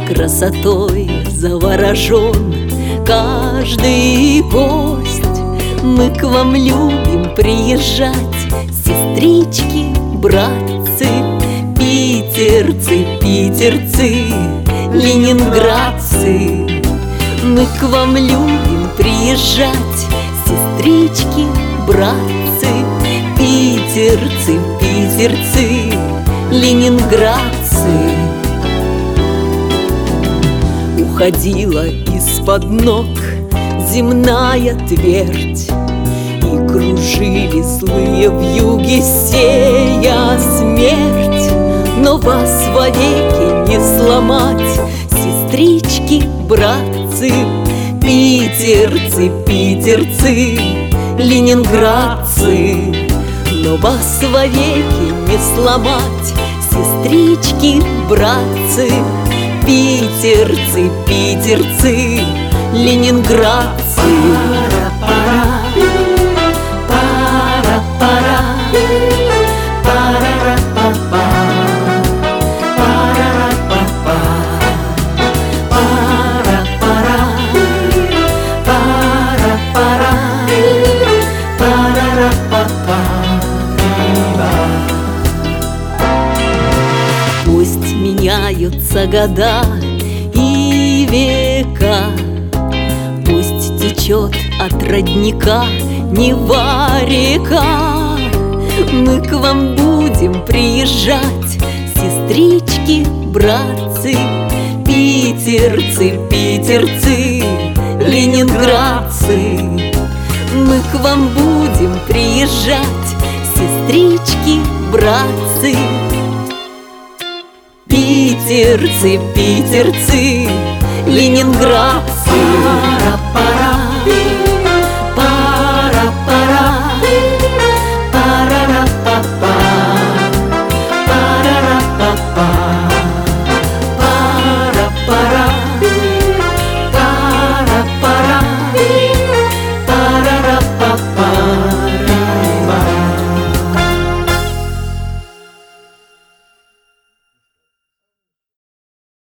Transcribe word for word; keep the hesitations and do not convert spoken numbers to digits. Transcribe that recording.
Красотой заворожен каждый гость. Мы к вам любим приезжать, сестрички, братцы, питерцы, питерцы, ленинградцы. Мы к вам любим приезжать, сестрички, братцы, питерцы, питерцы, ленинградцы. Уходила из-под ног земная твердь, и кружили злые вьюги, сея смерть. Но вас вовеки не сломать, сестрички, братцы, питерцы, питерцы, ленинградцы. Но вас вовеки не сломать, сестрички, братцы, питерцы, питерцы, ленинградцы. Пара, пара, пара, пара, пара, пара, пара, пара, пара. Пусть меняются года и века, пусть течет от родника Нева река. Мы к вам будем приезжать, сестрички, братцы, питерцы, питерцы, ленинградцы. Мы к вам будем приезжать, сестрички, братцы, питерцы, питерцы, ленинградцы.